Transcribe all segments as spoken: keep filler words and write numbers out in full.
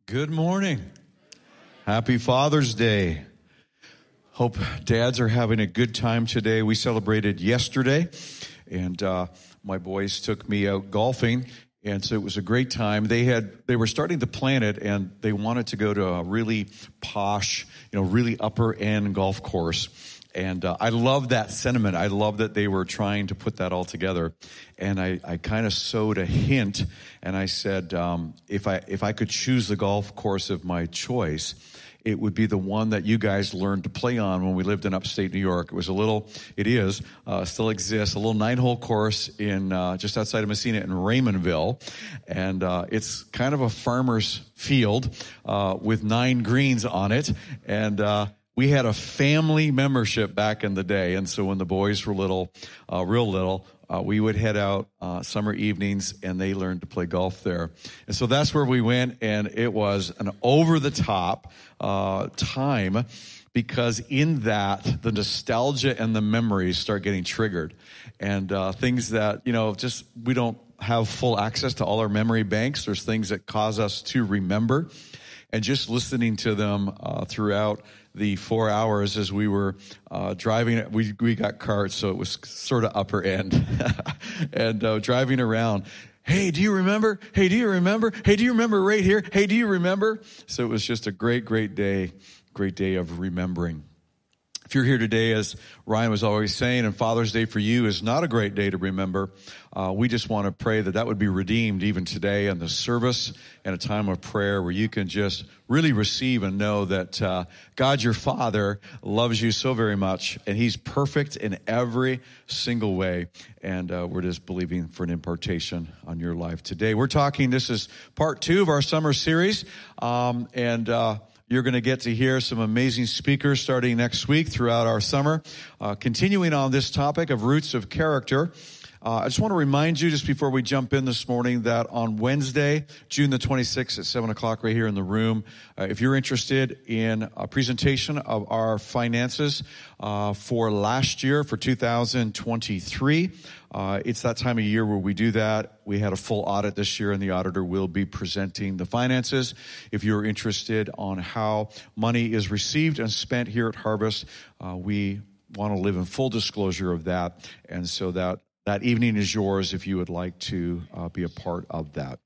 Good morning. Happy Father's Day. Hope dads are having a good time today. We celebrated yesterday, and uh, my boys took me out golfing, and so it was a great time. They had they were starting to plan it, and they wanted to go to a really posh, you know, really upper end golf course. And uh, I love that sentiment. I love that they were trying to put that all together. And I, I kind of sowed a hint, and I said, um, if I if I could choose the golf course of my choice, it would be the one that you guys learned to play on when we lived in upstate New York. It was a little, it is, uh, still exists, a little nine-hole course in uh, just outside of Messina in Raymondville. And uh, it's kind of a farmer's field uh, with nine greens on it. And uh we had a family membership back in the day, and so when the boys were little, uh, real little, uh, we would head out uh, summer evenings, and they learned to play golf there. And so that's where we went, and it was an over-the-top uh, time because in that, the nostalgia and the memories start getting triggered. And uh, things that, you know, just we don't have full access to all our memory banks. There's things that cause us to remember. And just listening to them uh, throughout the four hours as we were uh, driving, we we got carts, so it was sort of upper end, and uh, driving around. Hey, do you remember? Hey, do you remember? Hey, do you remember right here? Hey, do you remember? So it was just a great, great day, great day of remembering. If you're here today, as Ryan was always saying, and Father's Day for you is not a great day to remember, uh, we just want to pray that that would be redeemed even today in the service and a time of prayer where you can just really receive and know that uh, God, your Father, loves you so very much, and He's perfect in every single way. And uh, we're just believing for an impartation on your life today. We're talking, this is part two of our summer series, um, and uh you're going to get to hear some amazing speakers starting next week throughout our summer. Uh, continuing on this topic of roots of character, uh, I just want to remind you just before we jump in this morning that on Wednesday, June the twenty-sixth at seven o'clock right here in the room, uh, if you're interested in a presentation of our finances uh, for last year, for two thousand twenty-three, Uh, it's that time of year where we do that. We had a full audit this year, and the auditor will be presenting the finances. If you're interested on how money is received and spent here at Harvest, uh, we want to live in full disclosure of that. And so that, that evening is yours if you would like to uh, be a part of that.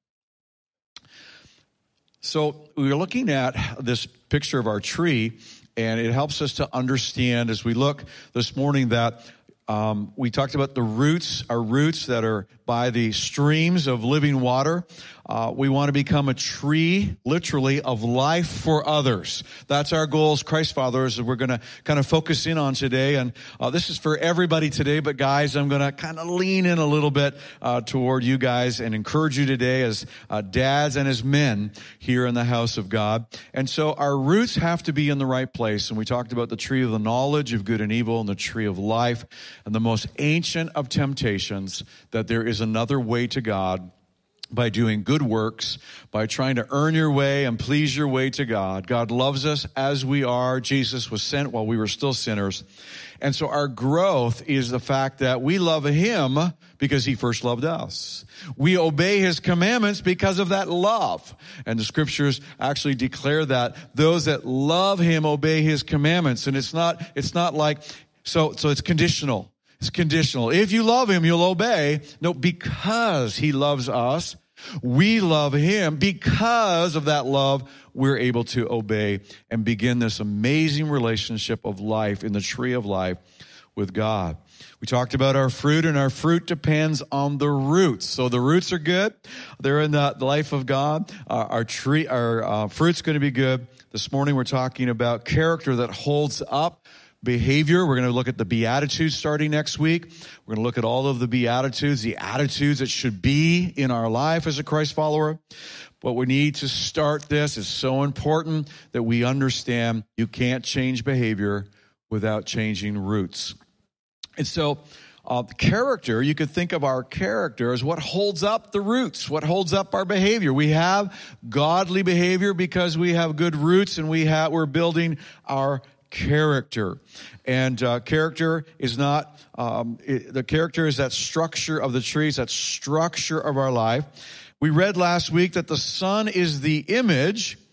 So we're looking at this picture of our tree, and it helps us to understand as we look this morning that Um, we talked about the roots, our roots that are by the streams of living water. Uh, we want to become a tree, literally, of life for others. That's our goal as Christ followers that we're going to kind of focus in on today. And uh, this is for everybody today, but guys, I'm going to kind of lean in a little bit uh, toward you guys and encourage you today as uh, dads and as men here in the house of God. And so our roots have to be in the right place. And we talked about the tree of the knowledge of good and evil and the tree of life. And the most ancient of temptations, that there is another way to God by doing good works, by trying to earn your way and please your way to God. God loves us as we are. Jesus was sent while we were still sinners. And so our growth is the fact that we love Him because He first loved us. We obey His commandments because of that love. And the scriptures actually declare that those that love Him obey His commandments. And it's not, it's not like, so, so it's conditional. It's conditional. If you love Him, you'll obey. No, because He loves us, we love Him. Because of that love, we're able to obey and begin this amazing relationship of life in the tree of life with God. We talked about our fruit, and our fruit depends on the roots. So the roots are good. They're in the life of God. Uh, our tree, our uh, fruit's going to be good. This morning we're talking about character that holds up behavior. We're going to look at the Beatitudes starting next week. We're going to look at all of the Beatitudes, the attitudes that should be in our life as a Christ follower. But we need to start this. It's so important that we understand you can't change behavior without changing roots. And so uh, character, you could think of our character as what holds up the roots, what holds up our behavior. We have godly behavior because we have good roots, and we have, we're building our character. And uh, character is not, um, it, the character is that structure of the trees, that structure of our life. We read last week that the Son is the image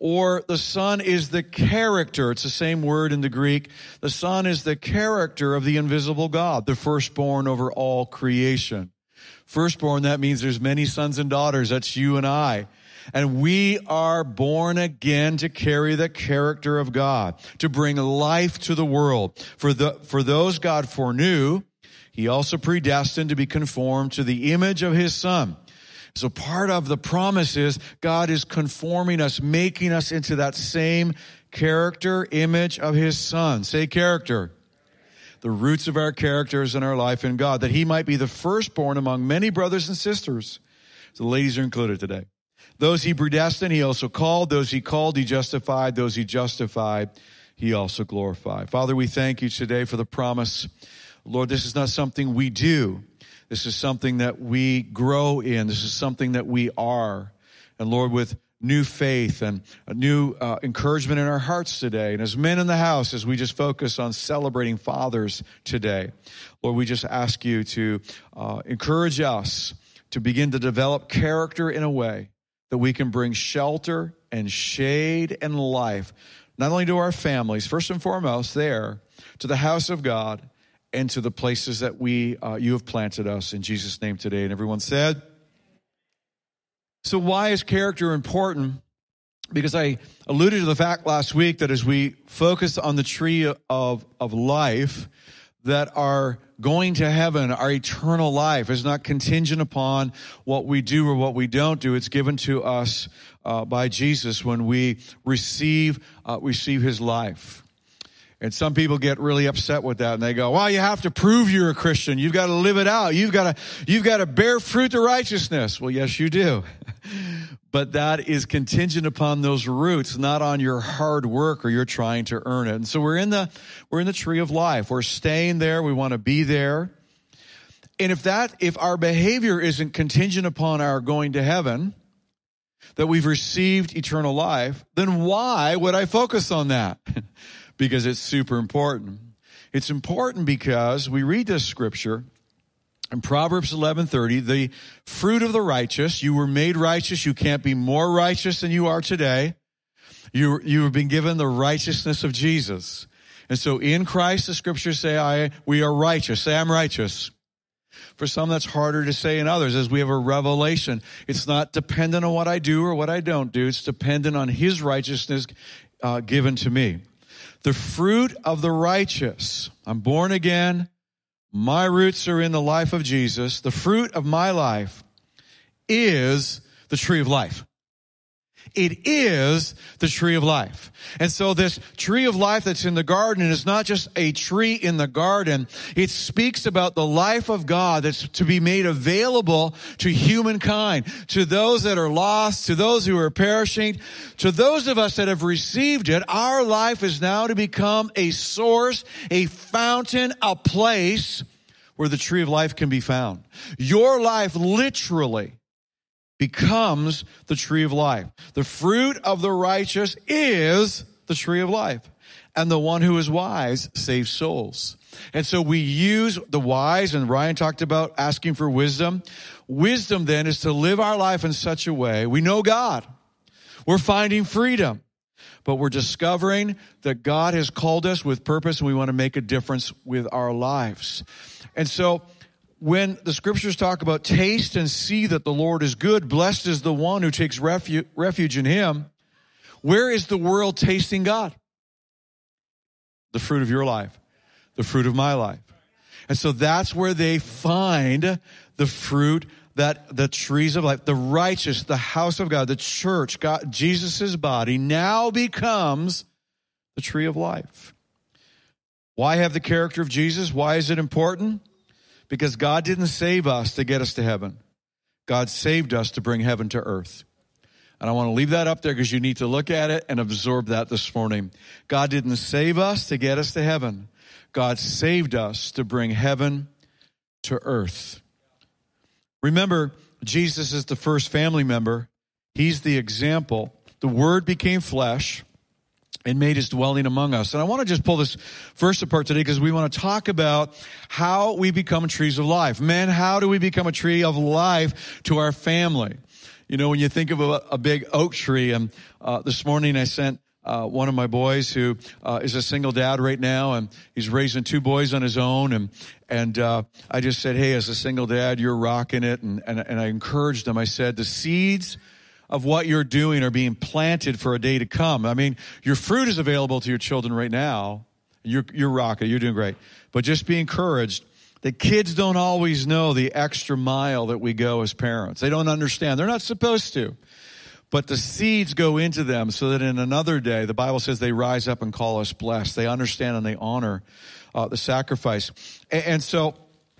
Or the Son is the character. It's the same word in the Greek. The Son is the character of the invisible God, the firstborn over all creation. Firstborn, that means there's many sons and daughters. That's you and I. And we are born again to carry the character of God, to bring life to the world. For the, for those God foreknew, he also predestined to be conformed to the image of his Son. So part of the promise is God is conforming us, making us into that same character, image of his Son. Say character. The roots of our characters and our life in God, that he might be the firstborn among many brothers and sisters. So the ladies are included today. Those he predestined, he also called. Those he called, he justified. Those he justified, he also glorified. Father, we thank you today for the promise. Lord, this is not something we do. This is something that we grow in. This is something that we are. And Lord, with new faith and a new uh, encouragement in our hearts today, and as men in the house, as we just focus on celebrating fathers today, Lord, we just ask you to uh, encourage us to begin to develop character in a way that we can bring shelter and shade and life, not only to our families, first and foremost there, to the house of God, and to the places that we uh, you have planted us in Jesus' name today. And everyone said, so why is character important? Because I alluded to the fact last week that as we focus on the tree of, of life, that our going to heaven, our eternal life, is not contingent upon what we do or what we don't do. It's given to us uh, by Jesus when we receive uh, receive his life. And some people get really upset with that, and they go, well, you have to prove you're a Christian. You've got to live it out. You've got to, you've got to bear fruit to righteousness. Well, yes, you do. But that is contingent upon those roots, not on your hard work or you're trying to earn it. And so we're in the, we're in the tree of life. We're staying there. We want to be there. And if that, if our behavior isn't contingent upon our going to heaven, that we've received eternal life, then why would I focus on that? Because it's super important. It's important because we read this scripture in Proverbs eleven thirty, the fruit of the righteous. You were made righteous. You can't be more righteous than you are today. You, you have been given the righteousness of Jesus. And so in Christ, the scriptures say, I, we are righteous. Say, I'm righteous. For some, that's harder to say in others as we have a revelation. It's not dependent on what I do or what I don't do. It's dependent on his righteousness uh, given to me. The fruit of the righteous. I'm born again. My roots are in the life of Jesus. The fruit of my life is the tree of life. It is the tree of life. And so this tree of life that's in the garden is not just a tree in the garden. It speaks about the life of God that's to be made available to humankind, to those that are lost, to those who are perishing, to those of us that have received it. Our life is now to become a source, a fountain, a place where the tree of life can be found. Your life literally becomes the tree of life. The fruit of the righteous is the tree of life. And the one who is wise saves souls. And so we use the wise, and Ryan talked about asking for wisdom. Wisdom then is to live our life in such a way. We know God. We're finding freedom. But we're discovering that God has called us with purpose, and we want to make a difference with our lives. And so when the scriptures talk about taste and see that the Lord is good, blessed is the one who takes refuge, refuge in him, where is the world tasting God? The fruit of your life, the fruit of my life. And so that's where they find the fruit, that the trees of life, the righteous, the house of God, the church, God, Jesus' body now becomes the tree of life. Why have the character of Jesus? Why is it important? Because God didn't save us to get us to heaven. God saved us to bring heaven to earth. And I want to leave that up there because you need to look at it and absorb that this morning. God didn't save us to get us to heaven. God saved us to bring heaven to earth. Remember, Jesus is the first family member. He's the example. The Word became flesh and made his dwelling among us. And I want to just pull this verse apart today because we want to talk about how we become trees of life. Men, how do we become a tree of life to our family? You know, when you think of a, a big oak tree, and uh, this morning I sent uh, one of my boys who uh, is a single dad right now, and he's raising two boys on his own, and and uh, I just said, hey, as a single dad, you're rocking it, and, and, and I encouraged him. I said, the seeds of what you're doing are being planted for a day to come. I mean, your fruit is available to your children right now. You're, you're rocking it. You're doing great. But just be encouraged that kids don't always know the extra mile that we go as parents. They don't understand. They're not supposed to. But the seeds go into them so that in another day, the Bible says they rise up and call us blessed. They understand and they honor uh, the sacrifice. And, and so,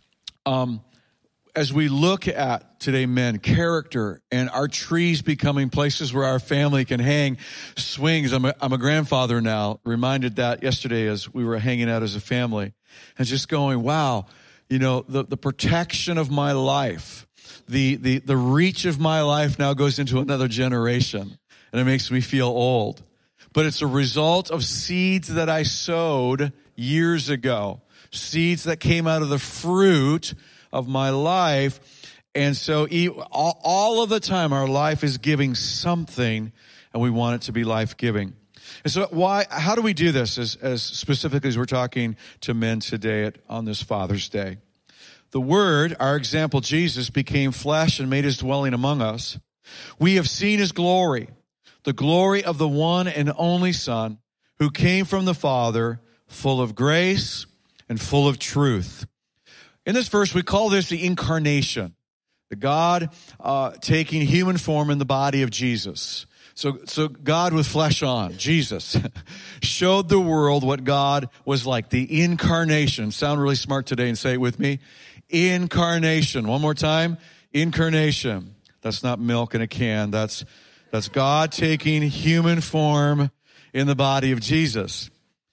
um, as we look at today, men, character, and our trees becoming places where our family can hang swings. I'm a, I'm a grandfather now, reminded that yesterday as we were hanging out as a family, and just going, wow, you know, the, the protection of my life, the, the, the reach of my life now goes into another generation, and it makes me feel old. But it's a result of seeds that I sowed years ago, seeds that came out of the fruit of my life. And so all of the time our life is giving something, and we want it to be life-giving. And so why, how do we do this as, as specifically as we're talking to men today at, on this Father's Day? The Word, our example, Jesus, became flesh and made his dwelling among us. We have seen his glory, the glory of the one and only Son who came from the Father, full of grace and full of truth. In this verse, we call this the incarnation, the God uh, taking human form in the body of Jesus. So, so God with flesh on, Jesus, showed the world what God was like, the incarnation. Sound really smart today and say it with me. Incarnation. One more time. Incarnation. That's not milk in a can. That's, that's God taking human form in the body of Jesus.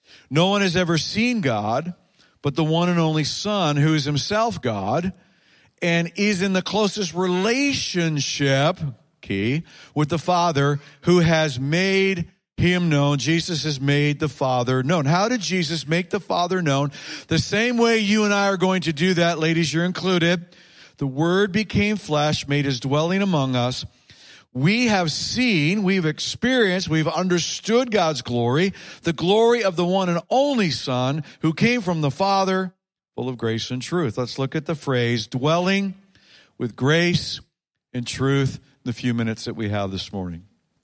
No one has ever seen God, but the one and only Son, who is himself God and is in the closest relationship, key, with the Father, who has made him known. Jesus has made the Father known. How did Jesus make the Father known? The same way you and I are going to do that, ladies, you're included. The Word became flesh, made his dwelling among us. We have seen, we've experienced, we've understood God's glory, the glory of the one and only Son who came from the Father, full of grace and truth. Let's look at the phrase, dwelling with grace and truth, in the few minutes that we have this morning.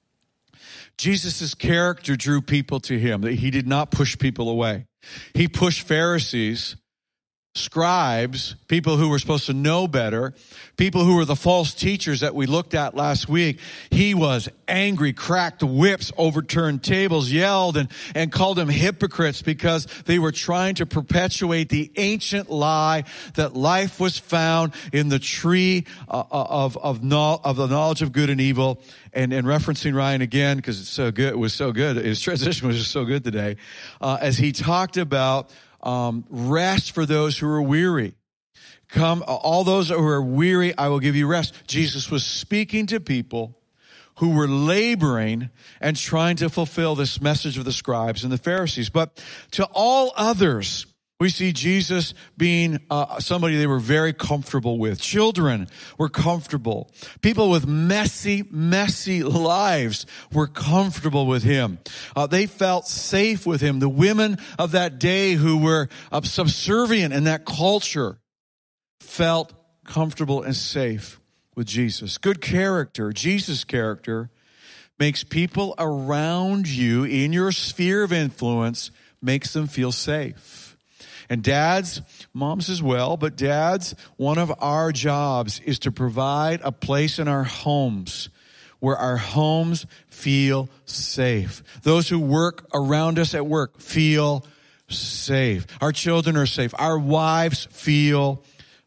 Jesus' character drew people to him. He did not push people away. He pushed Pharisees, scribes, people who were supposed to know better, people who were the false teachers that we looked at last week. He was angry, cracked whips, overturned tables, yelled, and, and called them hypocrites because they were trying to perpetuate the ancient lie that life was found in the tree uh, of, of, of the knowledge of good and evil. And, and referencing Ryan again, because it's so good, it was so good. His transition was just so good today. Uh, as he talked about Um, rest for those who are weary. Come, all those who are weary, I will give you rest. Jesus was speaking to people who were laboring and trying to fulfill this message of the scribes and the Pharisees. But to all others, we see Jesus being uh, somebody they were very comfortable with. Children were comfortable. People with messy, messy lives were comfortable with him. Uh, they felt safe with him. The women of that day who were uh, subservient in that culture felt comfortable and safe with Jesus. Good character, Jesus' character, makes people around you in your sphere of influence, makes them feel safe. And dads, moms as well, but dads, one of our jobs is to provide a place in our homes where our homes feel safe. Those who work around us at work feel safe. Our children are safe. Our wives feel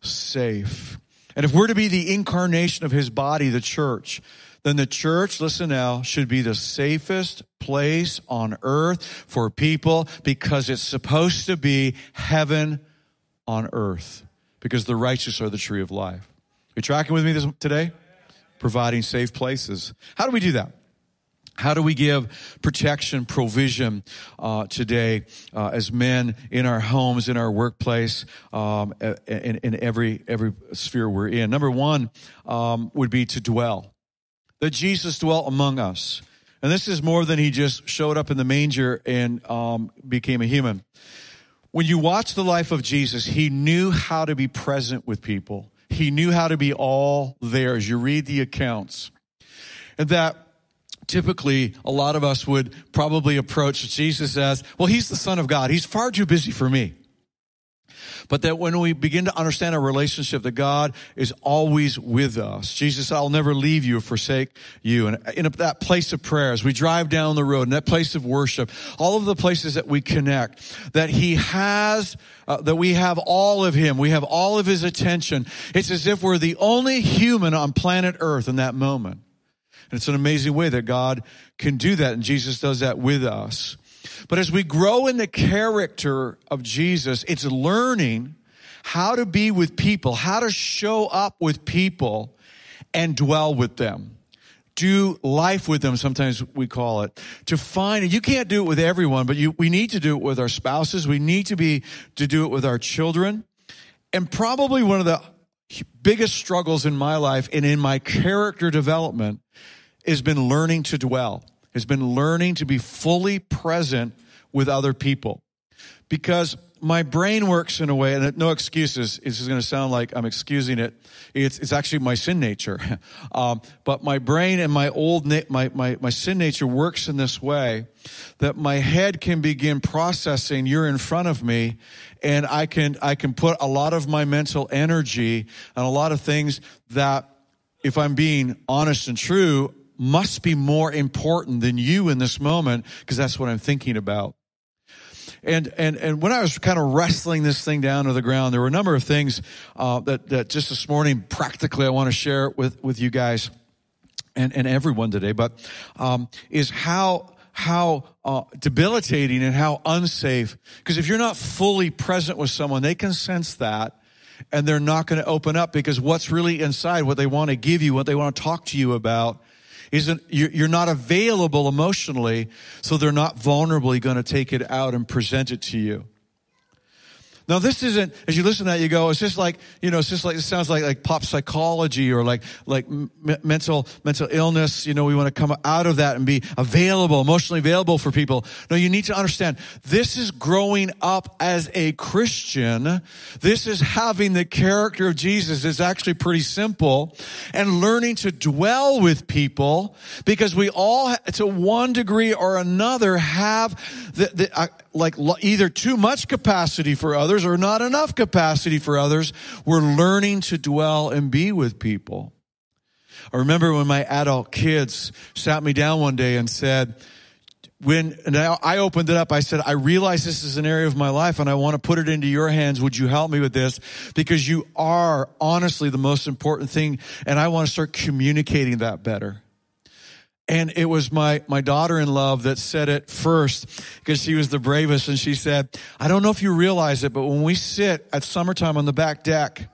safe. And if we're to be the incarnation of his body, the church, then the church, listen now, should be the safest place on earth for people because it's supposed to be heaven on earth because the righteous are the tree of life. Are you tracking with me this, today? Providing safe places. How do we do that? How do we give protection, provision uh, today uh, as men in our homes, in our workplace, um, in, in every every sphere we're in? Number one um, would be to dwell. that Jesus dwelt among us. And this is more than he just showed up in the manger and um, became a human. When you watch the life of Jesus, he knew how to be present with people. He knew how to be all there as you read the accounts. And that typically a lot of us would probably approach Jesus as, well, he's the Son of God. He's far too busy for me. But that when we begin to understand our relationship, that God is always with us. Jesus said, I'll never leave you or forsake you. And in that place of prayer, as we drive down the road, in that place of worship, all of the places that we connect, that he has, uh, that we have all of him. We have all of his attention. It's as if we're the only human on planet Earth in that moment. And it's an amazing way that God can do that, and Jesus does that with us. But as we grow in the character of Jesus, it's learning how to be with people, how to show up with people and dwell with them. Do life with them, sometimes we call it. To find, and you can't do it with everyone, but you, we need to do it with our spouses. We need to be, to do it with our children. And probably one of the biggest struggles in my life and in my character development has been learning to dwell. Has been learning to be fully present with other people. Because my brain works in a way, and no excuses, this is going to sound like I'm excusing it. It's, it's actually my sin nature. Um, but my brain and my old, na- my, my, my sin nature works in this way that my head can begin processing, you're in front of me, and I can, I can put a lot of my mental energy on a lot of things that, if I'm being honest and true, must be more important than you in this moment, because that's what I'm thinking about. And and and when I was kind of wrestling this thing down to the ground, there were a number of things uh, that that just this morning practically I want to share with with you guys and and everyone today. But um, is how how uh, debilitating and how unsafe. Because if you're not fully present with someone, they can sense that. And they're not going to open up, because what's really inside, what they want to give you, what they want to talk to you about, isn't, you're not available emotionally, so they're not vulnerably going to take it out and present it to you. Now, this isn't, as you listen to that, you go, it's just like, you know, it's just like, it sounds like, like pop psychology or like, like m- mental, mental illness. You know, we want to come out of that and be available, emotionally available for people. No, you need to understand, this is growing up as a Christian. This is having the character of Jesus. It's actually pretty simple, and learning to dwell with people, because we all, to one degree or another, have the, the uh, like either too much capacity for others or not enough capacity for others. We're learning to dwell and be with people. I remember when my adult kids sat me down one day and said, when and I opened it up, I said, I realize this is an area of my life and I want to put it into your hands. Would you help me with this? Because you are honestly the most important thing, and I want to start communicating that better. And it was my, my daughter-in-law that said it first, because she was the bravest. And she said, I don't know if you realize it, but when we sit at summertime on the back deck,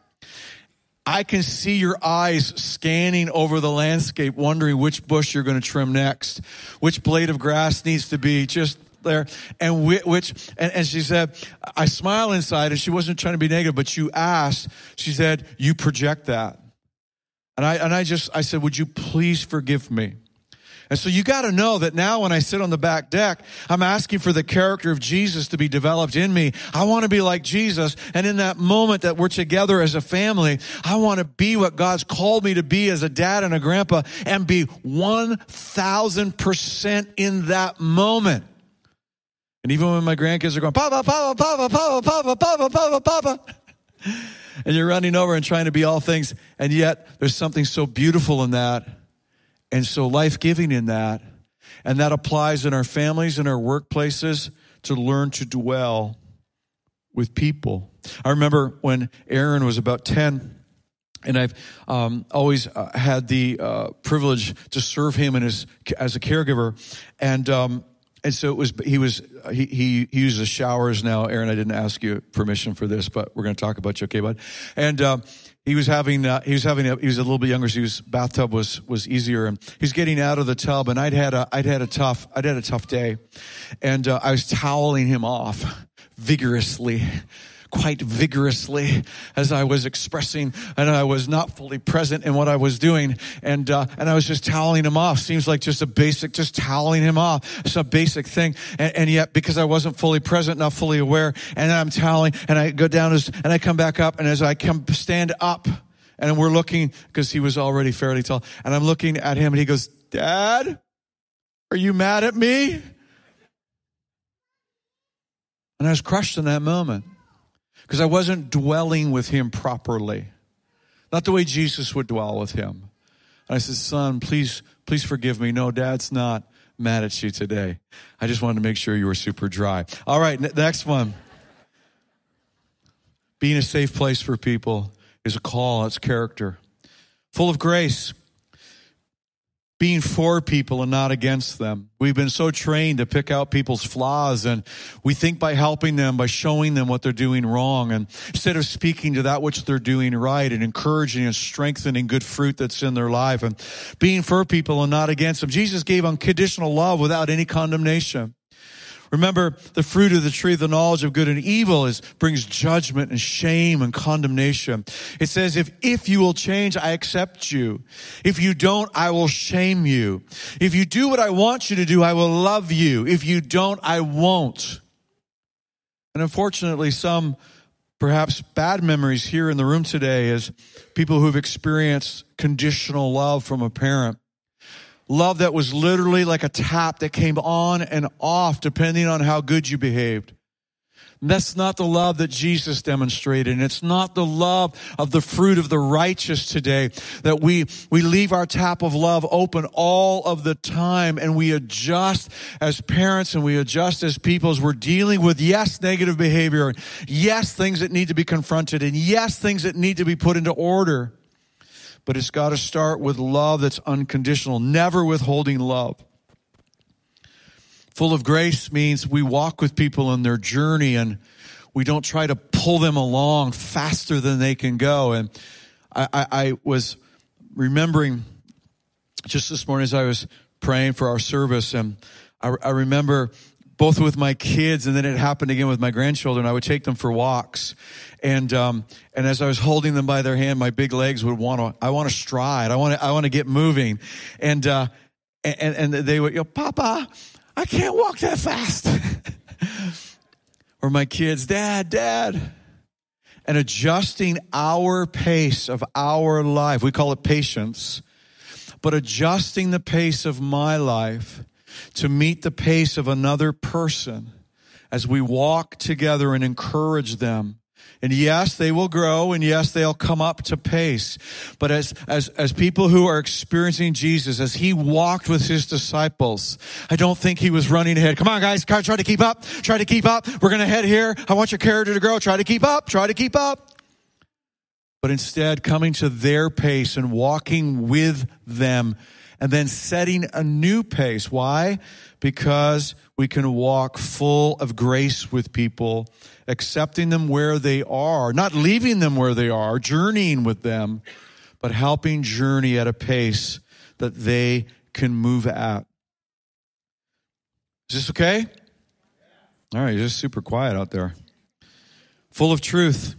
I can see your eyes scanning over the landscape, wondering which bush you're going to trim next, which blade of grass needs to be just there, and which, and, and she said, I smile inside, and she wasn't trying to be negative, but you asked, she said, you project that. And I, and I just, I said, would you please forgive me? And so you got to know that now when I sit on the back deck, I'm asking for the character of Jesus to be developed in me. I want to be like Jesus. And in that moment that we're together as a family, I want to be what God's called me to be as a dad and a grandpa, and be one thousand percent in that moment. And even when my grandkids are going, Papa, Papa, Papa, Papa, Papa, Papa, Papa, Papa, and you're running over and trying to be all things, and yet there's something so beautiful in that. And so life-giving in that, and that applies in our families and our workplaces, to learn to dwell with people. I remember when Aaron was about ten, and I've um, always uh, had the uh, privilege to serve him in his, as a caregiver, and um, and so it was. He was he he, he uses showers now. Aaron, I didn't ask you permission for this, but we're going to talk about you, okay, bud? And uh, He was having, uh, he was having, a, he was a little bit younger, so his bathtub was, was easier, and he's getting out of the tub, and I'd had a, I'd had a tough, I'd had a tough day, and, uh, I was toweling him off vigorously, quite vigorously as I was expressing, and I was not fully present in what I was doing. And, uh, and I was just toweling him off. Seems like just a basic, just toweling him off. It's a basic thing. And, and yet, because I wasn't fully present, not fully aware, and I'm toweling, and I go down as, and I come back up, and as I come stand up, and we're looking, because he was already fairly tall, and I'm looking at him, and he goes, Dad, are you mad at me? And I was crushed in that moment because I wasn't dwelling with him properly. Not the way Jesus would dwell with him. And I said, son, please, please forgive me. No, Dad's not mad at you today. I just wanted to make sure you were super dry. All right, next one. Being a safe place for people is a call. It's character. Full of grace. Being for people and not against them. We've been so trained to pick out people's flaws, and we think by helping them, by showing them what they're doing wrong, and instead of speaking to that which they're doing right and encouraging and strengthening good fruit that's in their life, and being for people and not against them. Jesus gave unconditional love without any condemnation. Remember, the fruit of the tree of the knowledge of good and evil is brings judgment and shame and condemnation. It says, if, if you will change, I accept you. If you don't, I will shame you. If you do what I want you to do, I will love you. If you don't, I won't. And unfortunately, some perhaps bad memories here in the room today is people who've experienced conditional love from a parent. Love that was literally like a tap that came on and off depending on how good you behaved. And that's not the love that Jesus demonstrated. And it's not the love of the fruit of the righteous today, that we, we leave our tap of love open all of the time, and we adjust as parents and we adjust as people as we're dealing with, yes, negative behavior, yes, things that need to be confronted, and yes, things that need to be put into order. But it's got to start with love that's unconditional, never withholding love. Full of grace means we walk with people in their journey, and we don't try to pull them along faster than they can go. And I, I, I was remembering just this morning as I was praying for our service, and I, I remember both with my kids, and then it happened again with my grandchildren. I would take them for walks. And, um, and as I was holding them by their hand, my big legs would want to, I want to stride. I want to, I want to get moving. And, uh, and, and they would go, Papa, I can't walk that fast. Or my kids, Dad, Dad. And adjusting our pace of our life. We call it patience. But adjusting the pace of my life to meet the pace of another person as we walk together and encourage them. And yes, they will grow, and yes, they'll come up to pace. But as, as, as people who are experiencing Jesus, as he walked with his disciples, I don't think he was running ahead. Come on, guys, try to keep up, try to keep up. We're going to head here. I want your character to grow. Try to keep up, try to keep up. But instead, coming to their pace and walking with them, and then setting a new pace. Why? Because we can walk full of grace with people, accepting them where they are, not leaving them where they are, journeying with them, but helping journey at a pace that they can move at. Is this okay? All right, you're just super quiet out there. Full of truth.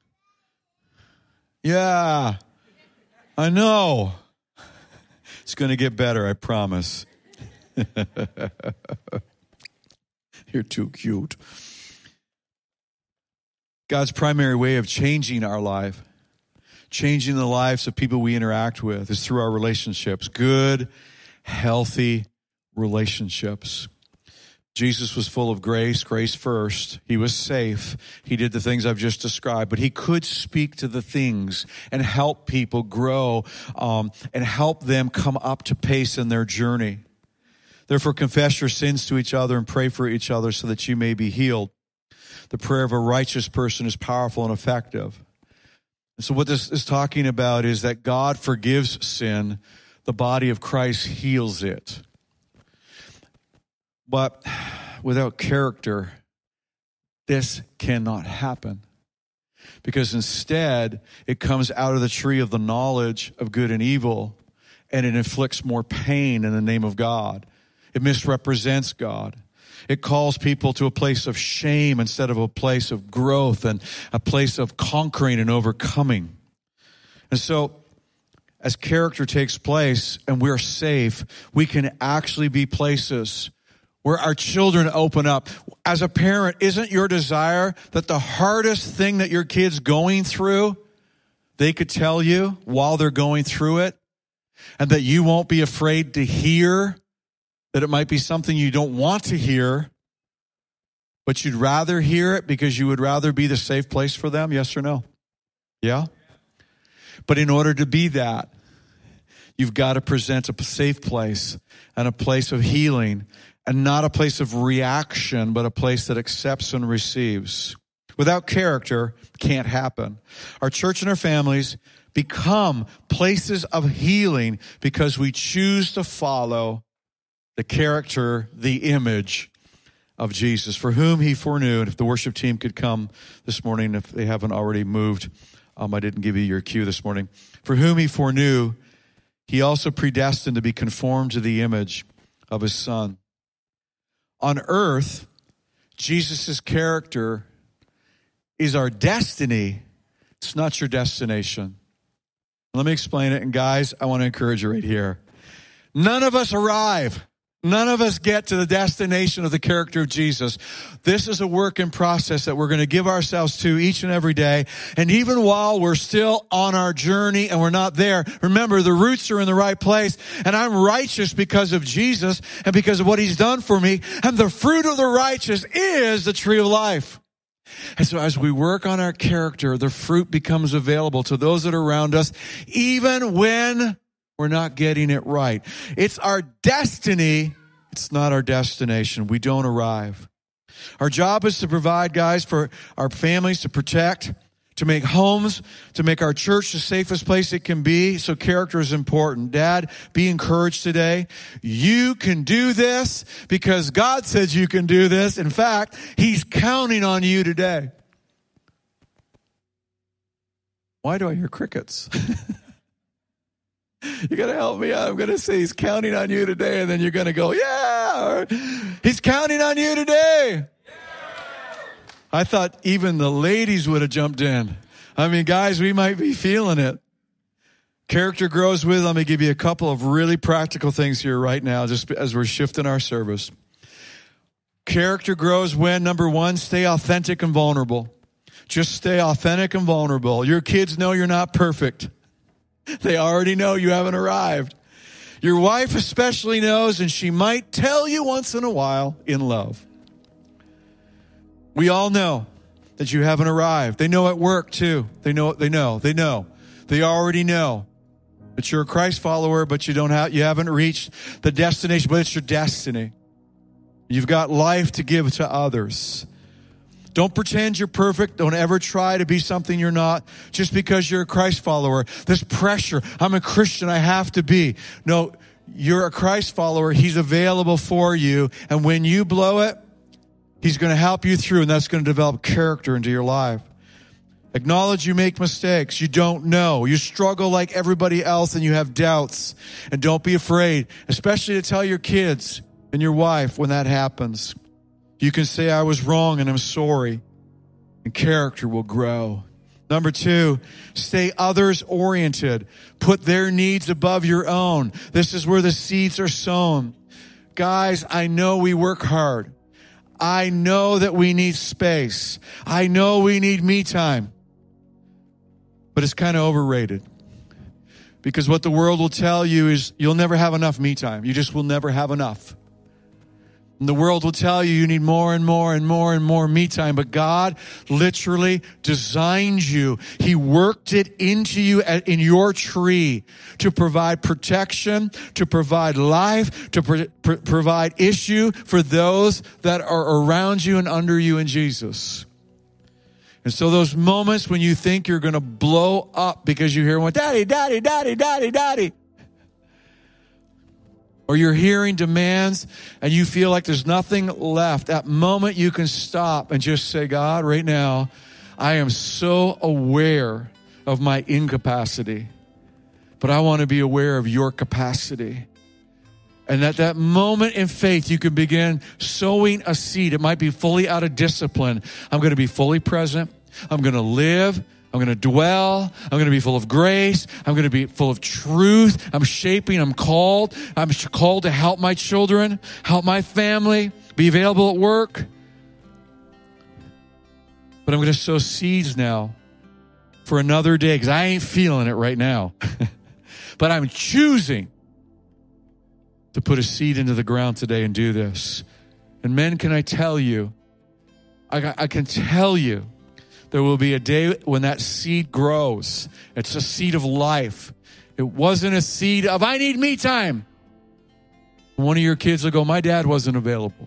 Yeah, I know. It's going to get better, I promise. You're too cute. God's primary way of changing our life, changing the lives of people we interact with, is through our relationships. Good, healthy relationships. Jesus was full of grace, grace first. He was safe. He did the things I've just described, but he could speak to the things and help people grow um, and help them come up to pace in their journey. Therefore, confess your sins to each other and pray for each other so that you may be healed. The prayer of a righteous person is powerful and effective. And so what this is talking about is that God forgives sin. The body of Christ heals it. But without character, this cannot happen. Because instead, it comes out of the tree of the knowledge of good and evil, and it inflicts more pain in the name of God. It misrepresents God. It calls people to a place of shame instead of a place of growth and a place of conquering and overcoming. And so as character takes place and we're safe, we can actually be places where our children open up. As a parent, isn't your desire that the hardest thing that your kid's going through, they could tell you while they're going through it, and that you won't be afraid to hear, that it might be something you don't want to hear, but you'd rather hear it because you would rather be the safe place for them? Yes or no? Yeah? But in order to be that, you've got to present a safe place and a place of healing, and not a place of reaction, but a place that accepts and receives. Without character, can't happen. Our church and our families become places of healing because we choose to follow the character, the image of Jesus, for whom he foreknew. And if the worship team could come this morning, if they haven't already moved, um, I didn't give you your cue this morning. For whom he foreknew, he also predestined to be conformed to the image of his Son. On earth, Jesus' character is our destiny. It's not your destination. Let me explain it. And guys, I want to encourage you right here. None of us arrive. None of us get to the destination of the character of Jesus. This is a work in process that we're going to give ourselves to each and every day. And even while we're still on our journey and we're not there, remember, the roots are in the right place. And I'm righteous because of Jesus and because of what he's done for me. And the fruit of the righteous is the tree of life. And so as we work on our character, the fruit becomes available to those that are around us, even when we're not getting it right. It's our destiny. It's not our destination. We don't arrive. Our job is to provide, guys, for our families, to protect, to make homes, to make our church the safest place it can be. So character is important. Dad, be encouraged today. You can do this because God says you can do this. In fact, he's counting on you today. Why do I hear crickets? You got to help me out. I'm going to say he's counting on you today, and then you're going to go, yeah, he's counting on you today. Yeah. I thought even the ladies would have jumped in. I mean, guys, we might be feeling it. Character grows with, let me give you a couple of really practical things here right now, just as we're shifting our service. Character grows when, number one, stay authentic and vulnerable. Just stay authentic and vulnerable. Your kids know you're not perfect. They already know you haven't arrived. Your wife especially knows, and she might tell you once in a while in love. We all know that you haven't arrived. They know at work too. They know, they know, they know. They already know that you're a Christ follower, but you don't have, you haven't reached the destination, but it's your destiny. You've got life to give to others. Don't pretend you're perfect. Don't ever try to be something you're not just because you're a Christ follower. This pressure, I'm a Christian, I have to be. No, you're a Christ follower. He's available for you. And when you blow it, he's going to help you through, and that's going to develop character into your life. Acknowledge you make mistakes. You don't know. You struggle like everybody else, and you have doubts. And don't be afraid, especially to tell your kids and your wife when that happens. You can say, I was wrong and I'm sorry. And character will grow. Number two, stay others-oriented. Put their needs above your own. This is where the seeds are sown. Guys, I know we work hard. I know that we need space. I know we need me time. But it's kind of overrated. Because what the world will tell you is you'll never have enough me time. You just will never have enough. And the world will tell you you need more and more and more and more me time. But God literally designed you. He worked it into you in your tree to provide protection, to provide life, to pro- pro- provide issue for those that are around you and under you in Jesus. And so those moments when you think you're going to blow up because you hear one, daddy, daddy, daddy, daddy, daddy. Or you're hearing demands and you feel like there's nothing left. That moment you can stop and just say, God, right now, I am so aware of my incapacity, but I want to be aware of your capacity. And at that moment in faith, you can begin sowing a seed. It might be fully out of discipline. I'm going to be fully present. I'm going to live. I'm going to dwell. I'm going to be full of grace. I'm going to be full of truth. I'm shaping. I'm called. I'm called to help my children, help my family, be available at work. But I'm going to sow seeds now for another day because I ain't feeling it right now. But I'm choosing to put a seed into the ground today and do this. And men, can I tell you, I, I can tell you, there will be a day when that seed grows. It's a seed of life. It wasn't a seed of, I need me time. One of your kids will go, my dad wasn't available.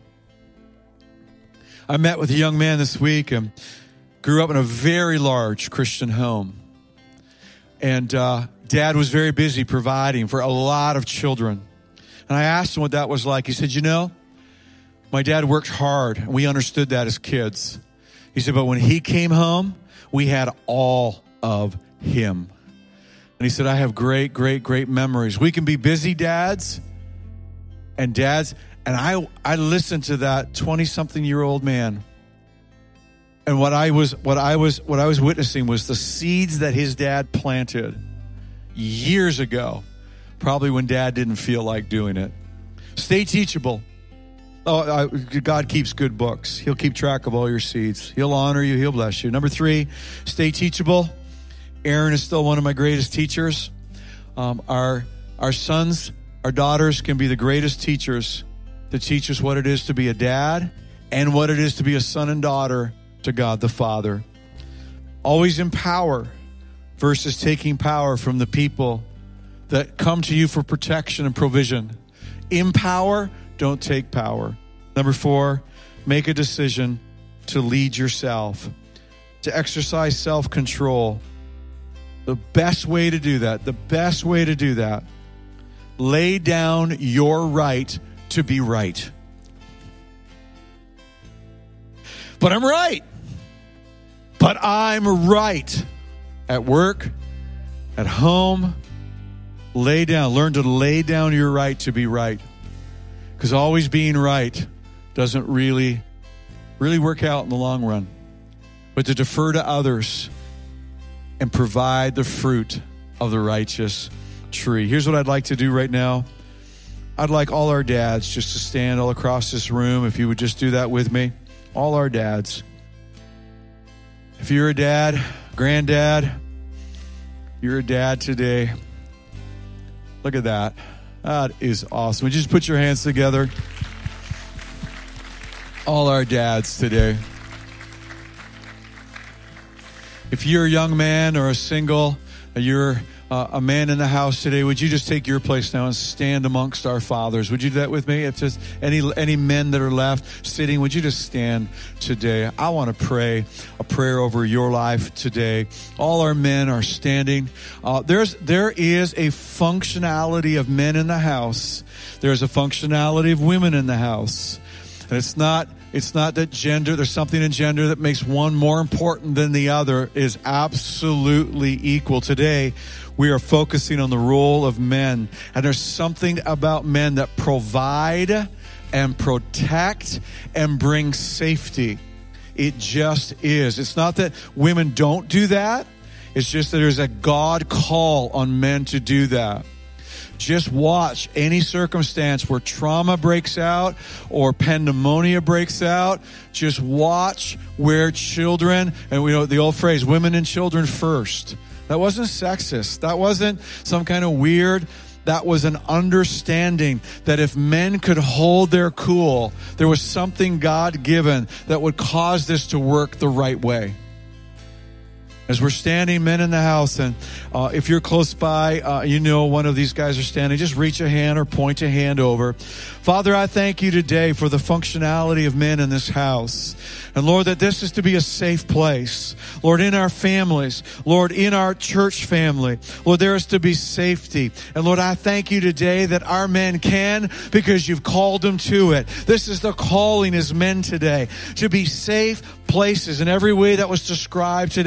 I met with a young man this week and grew up in a very large Christian home. And uh, dad was very busy providing for a lot of children. And I asked him what that was like. He said, you know, my dad worked hard, and we understood that as kids. He said, but when he came home, we had all of him. And he said, I have great, great, great memories. We can be busy dads and dads. And I, I listened to that twenty-something-year-old man. And what I was, what I was, what I was witnessing was the seeds that his dad planted years ago, probably when dad didn't feel like doing it. Stay teachable. Oh, I, God keeps good books. He'll keep track of all your seeds. He'll honor you. He'll bless you. Number three, stay teachable. Aaron is still one of my greatest teachers. Um, our, our sons, our daughters can be the greatest teachers to teach us what it is to be a dad and what it is to be a son and daughter to God the Father. Always empower versus taking power from the people that come to you for protection and provision. Empower, don't take power. Number four, make a decision to lead yourself, to exercise self-control. The best way to do that, the best way to do that, lay down your right to be right. But I'm right. But I'm right. At work, at home, lay down. Learn to lay down your right to be right. Because always being right doesn't really, really work out in the long run. But to defer to others and provide the fruit of the righteous tree. Here's what I'd like to do right now. I'd like all our dads just to stand all across this room. If you would just do that with me. All our dads. If you're a dad, granddad, you're a dad today. Look at that. That is awesome. Would you just put your hands together? All our dads today. If you're a young man or a single, you're uh, a man in the house today, would you just take your place now and stand amongst our fathers? Would you do that with me? If there's any any men that are left sitting, would you just stand today? I want to pray a prayer over your life today. All our men are standing. Uh, there's there is a functionality of men in the house. There's a functionality of women in the house. And it's not It's not that gender, there's something in gender that makes one more important than the other. It is absolutely equal. Today, we are focusing on the role of men. And there's something about men that provide and protect and bring safety. It just is. It's not that women don't do that. It's just that there's a God call on men to do that. Just watch any circumstance where trauma breaks out or pandemonium breaks out. Just watch where children, and we know the old phrase, women and children first. That wasn't sexist. That wasn't some kind of weird. That was an understanding that if men could hold their cool, there was something God-given that would cause this to work the right way. As we're standing, men in the house, and uh, if you're close by, uh, you know one of these guys are standing, just reach a hand or point a hand over. Father, I thank you today for the functionality of men in this house. And Lord, that this is to be a safe place. Lord, in our families, Lord, in our church family, Lord, there is to be safety. And Lord, I thank you today that our men can because you've called them to it. This is the calling as men today, to be safe places in every way that was described today and then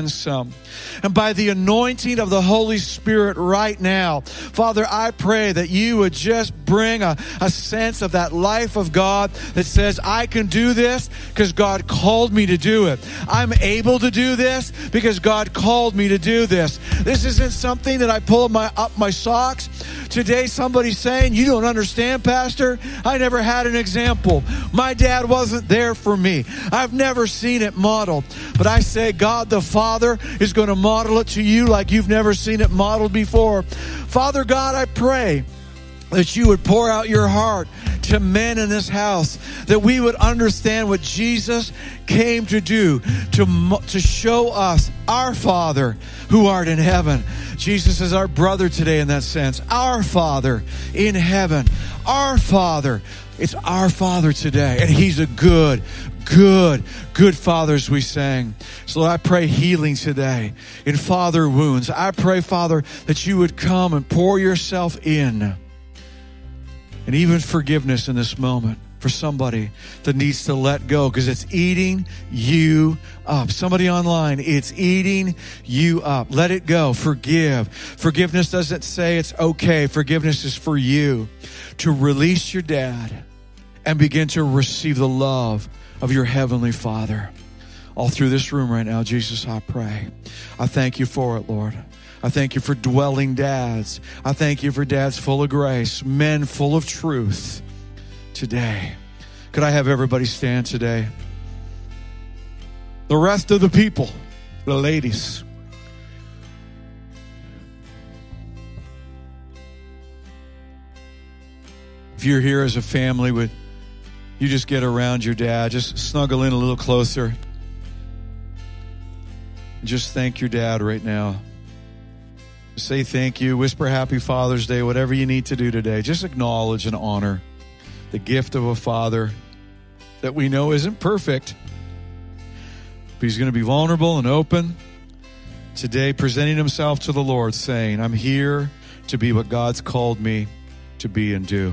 then some. And by the anointing of the Holy Spirit right now, Father, I pray that you would just bring a, a sense of that life of God that says, I can do this because God called me to do it. I'm able to do this because God called me to do this. This isn't something that I pull my, up my socks. Today, somebody's saying, you don't understand, Pastor. I never had an example. My dad wasn't there for me. I've never seen it modeled. But I say, God the Father is going to model it to you like you've never seen it modeled before. Father God, I pray that you would pour out your heart to men in this house, that we would understand what Jesus came to do, to, to show us our Father who art in heaven. Jesus is our brother today in that sense. Our Father in heaven. Our Father. It's our Father today. And he's a good, good, good Father, as we sang. So Lord, I pray healing today in father wounds. I pray, Father, that you would come and pour yourself in. And even forgiveness in this moment for somebody that needs to let go because it's eating you up. Somebody online, it's eating you up. Let it go. Forgive. Forgiveness doesn't say it's okay. Forgiveness is for you to release your dad and begin to receive the love of your heavenly Father. All through this room right now, Jesus, I pray. I thank you for it, Lord. I thank you for dwelling dads. I thank you for dads full of grace, men full of truth today. Could I have everybody stand today? The rest of the people, the ladies. If you're here as a family, would you just get around your dad, just snuggle in a little closer. And just thank your dad right now. Say thank you, whisper happy Father's Day, whatever you need to do today. Just acknowledge and honor the gift of a father that we know isn't perfect, but he's going to be vulnerable and open today, presenting himself to the Lord, saying, I'm here to be what God's called me to be and do.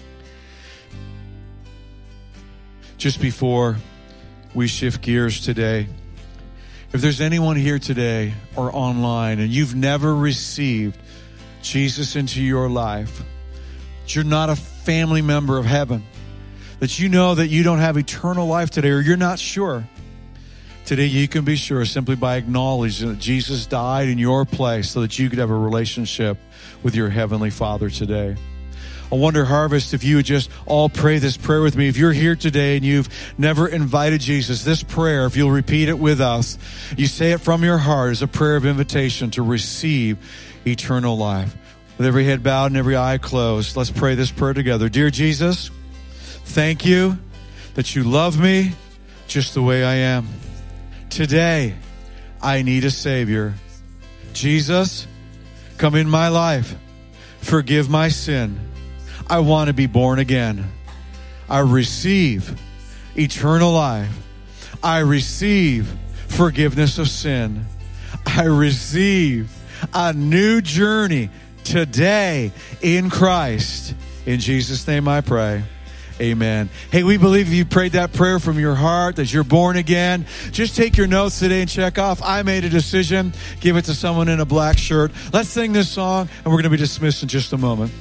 Just before we shift gears today, if there's anyone here today or online and you've never received Jesus into your life, that you're not a family member of heaven, that you know that you don't have eternal life today, or you're not sure, today you can be sure simply by acknowledging that Jesus died in your place so that you could have a relationship with your heavenly Father today. I wonder, Harvest, if you would just all pray this prayer with me. If you're here today and you've never invited Jesus, this prayer, if you'll repeat it with us, you say it from your heart as a prayer of invitation to receive eternal life. With every head bowed and every eye closed, let's pray this prayer together. Dear Jesus, thank you that you love me just the way I am. Today, I need a Savior. Jesus, come in my life. Forgive my sin. I want to be born again. I receive eternal life. I receive forgiveness of sin. I receive a new journey today in Christ. In Jesus' name I pray. Amen. Hey, we believe if you prayed that prayer from your heart, that you're born again, just take your notes today and check off, I made a decision. Give it to someone in a black shirt. Let's sing this song, and we're going to be dismissed in just a moment.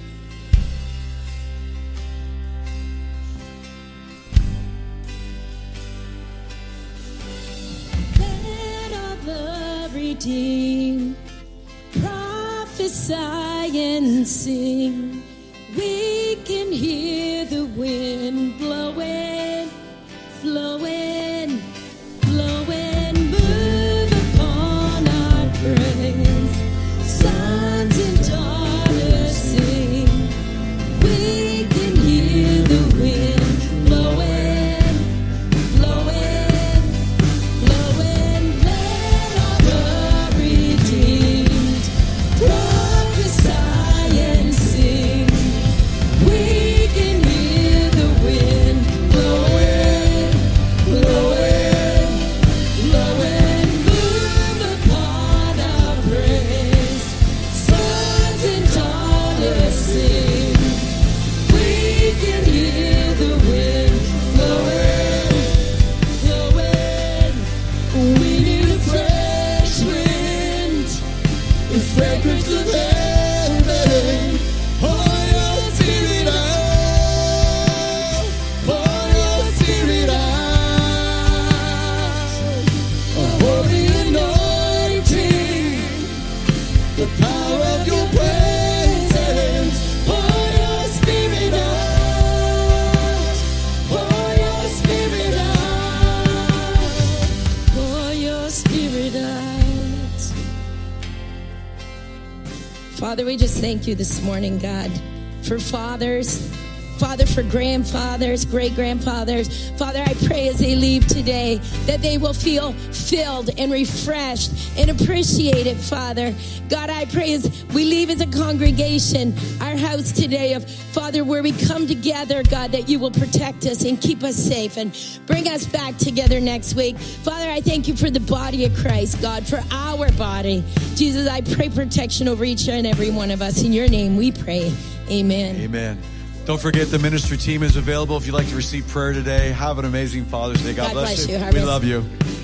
Prophesy and sing. We can hear the wind blowing, blowing, blowing. Move upon our praise. Sons and daughters sing. We can hear the wind blowing, blowing, blowing. Let all the redeemed prophesy and sing. We can hear the wind Father, we just thank you this morning, God, for fathers, Father, for grandfathers, great-grandfathers. Father, I pray as they leave today that they will feel filled and refreshed and appreciated, Father. God, I pray as we leave as a congregation, our house today of, Father, where we come together, God, that you will protect us and keep us safe and bring us back together next week. Father, I thank you for the body of Christ, God, for our body. Jesus, I pray protection over each and every one of us. In your name we pray. Amen. Amen. Don't forget the ministry team is available if you'd like to receive prayer today. Have an amazing Father's Day. God, God bless, bless you. you. We love you.